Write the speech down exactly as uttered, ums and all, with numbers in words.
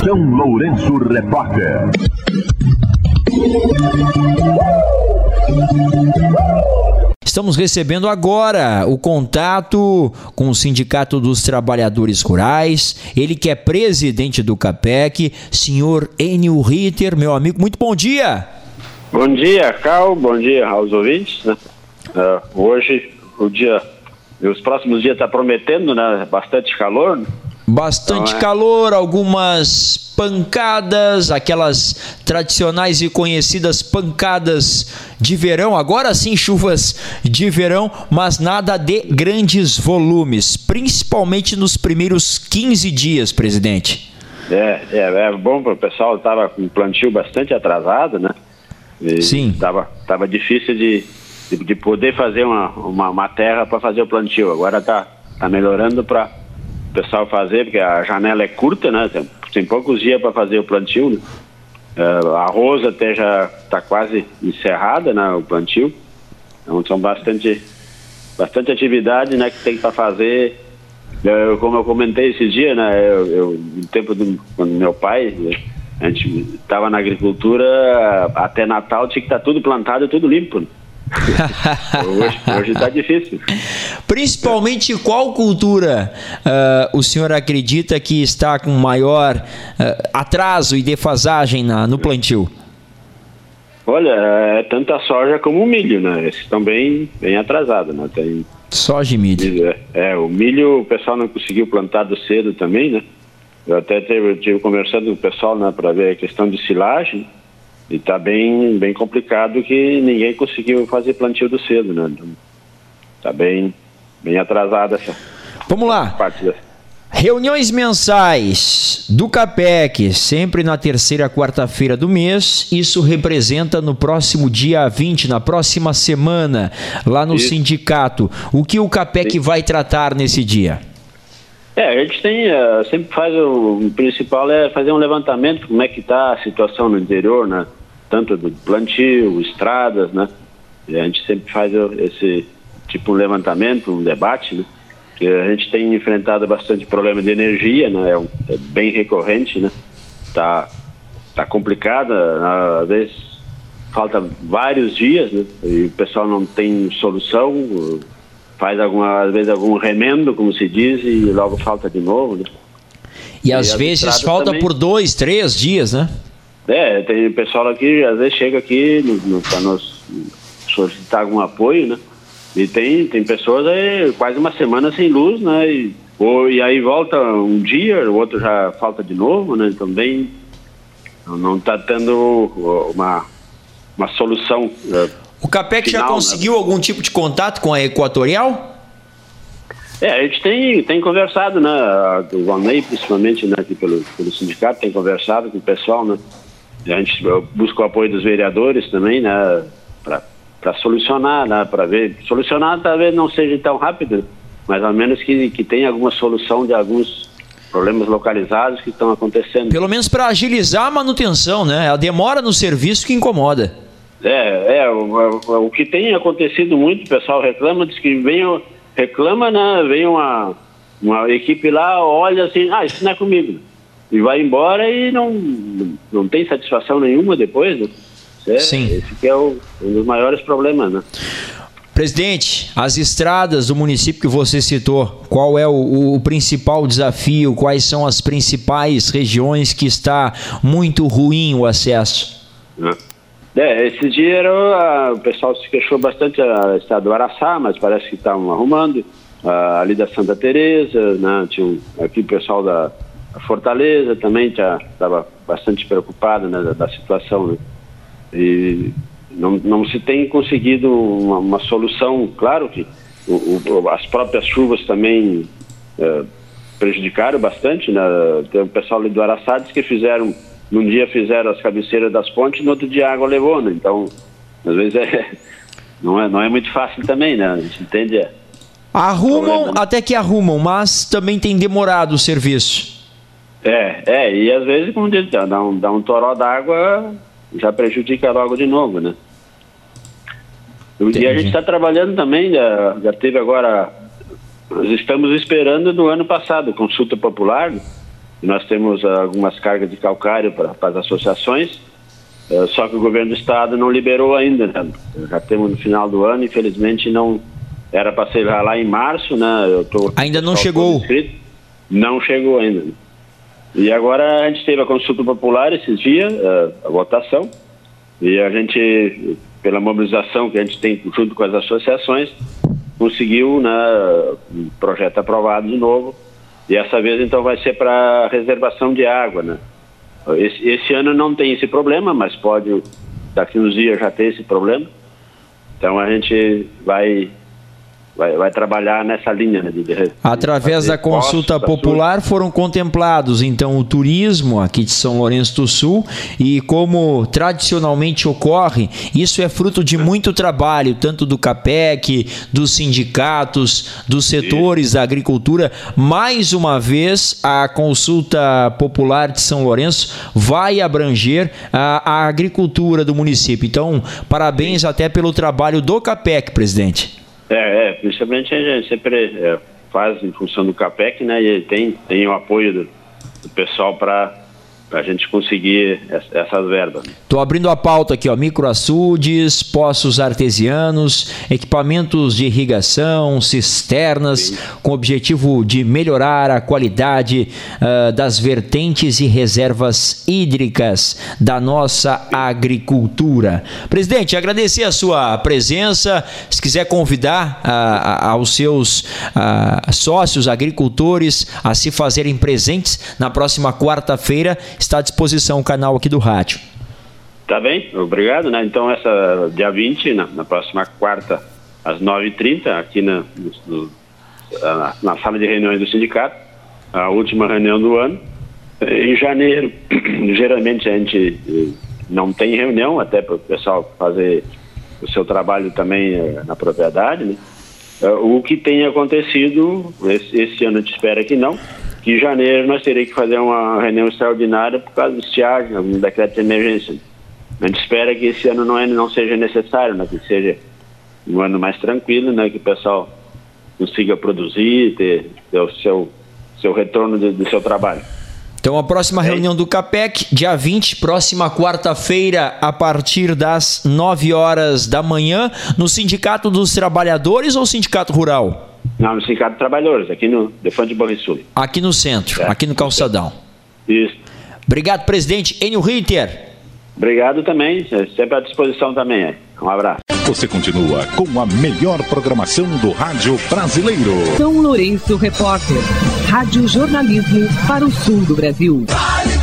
São Lourenço Repórter. Estamos recebendo agora o contato com o Sindicato dos Trabalhadores Rurais, ele que é presidente do CAPEC, senhor Enio Ritter. Meu amigo, muito bom dia. Bom dia, Carl, bom dia aos ouvintes, né? Uh, hoje, o dia, os próximos dias está prometendo, né? Bastante calor, né? Bastante então, é... calor, algumas pancadas, aquelas tradicionais e conhecidas pancadas de verão, agora sim chuvas de verão, mas nada de grandes volumes, principalmente nos primeiros quinze dias, presidente. É, é, é bom para o pessoal, estava com plantio bastante atrasado, né? E sim. Tava, tava difícil de, de, de poder fazer uma, uma, uma terra para fazer o plantio, agora tá, tá melhorando para o pessoal fazer, porque a janela é curta, né? Tem, tem poucos dias para fazer o plantio, né? Uh, a arroz até já está quase encerrada, né? O plantio. Então são bastante, bastante atividade, né? Que tem para fazer. Eu, como eu comentei esse dia, né? Eu, eu, no tempo do quando meu pai, a gente estava na agricultura, até Natal tinha que estar tá tudo plantado e tudo limpo, né? Hoje está difícil. Principalmente qual cultura uh, o senhor acredita que está com maior uh, atraso e defasagem na, no plantio? Olha, é tanto a soja como o milho, né? Esses estão bem, bem atrasados, né? Tem... Soja e milho. É, é, o milho o pessoal não conseguiu plantar do cedo também, né? Eu até estive conversando com o pessoal, né, para ver a questão de silagem. E está bem, bem complicado que ninguém conseguiu fazer plantio do cedo, né? Está bem, bem atrasada essa. Vamos lá. Parte da... Reuniões mensais do CAPEC, sempre na terceira quarta-feira do mês. Isso representa no próximo dia vinte, na próxima semana, lá no Isso. sindicato. O que o CAPEC Sim. vai tratar nesse dia? É, a gente tem, uh, sempre faz o, o principal é fazer um levantamento de como é que está a situação no interior, né? Tanto do plantio, estradas, né? E a gente sempre faz esse tipo de levantamento, um debate, né? Porque a gente tem enfrentado bastante problema de energia, né? É, um, é bem recorrente, né? Tá, tá complicada, às vezes falta vários dias, né? E o pessoal não tem solução, faz alguma, às vezes algum remendo, como se diz, e logo falta de novo, né? E, e às vezes falta também por dois, três dias, né? É, tem pessoal aqui, às vezes chega aqui para nos solicitar algum apoio, né? E tem, tem pessoas aí quase uma semana sem luz, né? E, ou, e aí volta um dia, o outro já falta de novo, né? Também não está tendo uma, uma solução. Uh, o CAPEC final, já conseguiu, né, algum tipo de contato com a Equatorial? É, a gente tem, tem conversado, né? O Valnei, principalmente, né, aqui pelo, pelo sindicato, tem conversado com o pessoal, né? A gente busca o apoio dos vereadores também, né? Para solucionar, né? Para ver. Solucionar talvez não seja tão rápido, mas ao menos que, que tenha alguma solução de alguns problemas localizados que estão acontecendo. Pelo menos para agilizar a manutenção, né? A demora no serviço que incomoda. É, é o, o, o que tem acontecido muito, o pessoal reclama, diz que vem, reclama, né? Vem uma, uma equipe lá, olha assim, ah, isso não é comigo. E vai embora e não, não tem satisfação nenhuma depois, né? É, Sim. Esse que é o, um dos maiores problemas, né? Presidente, as estradas do município que você citou, qual é o, o principal desafio? Quais são as principais regiões que está muito ruim o acesso? É, esse dia era, o pessoal se queixou bastante a estrada do Araçá, mas parece que estavam arrumando. A, ali da Santa Teresa, né? Tinha um, aqui o pessoal da a Fortaleza também estava bastante preocupado, né, da, da situação, né? E não, não se tem conseguido uma, uma solução. Claro que o, o, as próprias chuvas também é, prejudicaram bastante, né? Tem o pessoal ali do Araçá diz que fizeram, num dia fizeram as cabeceiras das pontes, no outro dia a água levou, né? Então, às vezes é, não, é, não é muito fácil também, né? A gente entende. É, arrumam, problema, né? Até que arrumam, mas também tem demorado o serviço. É, é, e às vezes, como diz, dá um, dá um toró d'água, já prejudica logo de novo, né? Entendi. E a gente está trabalhando também, já, já teve agora, nós estamos esperando do ano passado, consulta popular, né? Nós temos uh, algumas cargas de calcário para as associações, uh, só que o governo do estado não liberou ainda, né? Já temos no final do ano, infelizmente não era para ser lá em março, né? Eu tô, ainda não chegou. Inscrito, não chegou ainda. Né? E agora a gente teve a consulta popular esses dias, uh, a votação, e a gente, pela mobilização que a gente tem junto com as associações, conseguiu, né, um projeto aprovado de novo. E essa vez, então, vai ser para reservação de água, né? Esse, esse ano não tem esse problema, mas pode, daqui uns dias, já ter esse problema. Então, a gente vai, vai, vai trabalhar nessa linha, né? De, de, Através da consulta popular foram contemplados, então, o turismo aqui de São Lourenço do Sul e, como tradicionalmente ocorre, isso é fruto de muito trabalho, tanto do CAPEC, dos sindicatos, dos setores da agricultura. Mais uma vez, a consulta popular de São Lourenço vai abranger a, a agricultura do município. Então, parabéns até pelo trabalho do CAPEC, presidente. É, é, principalmente a gente sempre é, faz em função do CAPEC, né, e tem, tem o apoio do, do pessoal para a gente conseguir essa, essas verbas. Estou abrindo a pauta aqui, ó, microaçudes, poços artesianos, equipamentos de irrigação, cisternas, sim, com o objetivo de melhorar a qualidade uh, das vertentes e reservas hídricas da nossa agricultura. Presidente, agradecer a sua presença. Se quiser convidar uh, aos seus uh, sócios agricultores a se fazerem presentes na próxima quarta-feira, está à disposição o canal aqui do rádio. Tá bem, obrigado, né? Então, essa dia vinte, na, na próxima quarta, às nove e trinta, aqui na, no, na, na sala de reuniões do sindicato, a última reunião do ano. Em janeiro, geralmente a gente não tem reunião, até para o pessoal fazer o seu trabalho também eh, na propriedade, né? O que tem acontecido, esse, esse ano a gente espera que não, que em janeiro nós teremos que fazer uma reunião extraordinária por causa do estiagem, um decreto de emergência. A gente espera que esse ano não, é, não seja necessário, né, que seja um ano mais tranquilo, né, que o pessoal consiga produzir, ter, ter o seu, seu retorno do, do seu trabalho. Então, a próxima é. reunião do CAPEC, dia vinte, próxima quarta-feira, a partir das nove horas da manhã, no Sindicato dos Trabalhadores ou Sindicato Rural? Não, no Sindicato dos Trabalhadores, aqui no Defante de Borrisul. Aqui no centro, é. aqui no Calçadão. Isso. Obrigado, presidente Enio Ritter. Obrigado também, sempre à disposição também. Um abraço. Você continua com a melhor programação do rádio brasileiro. São Lourenço Repórter, rádio jornalismo para o sul do Brasil.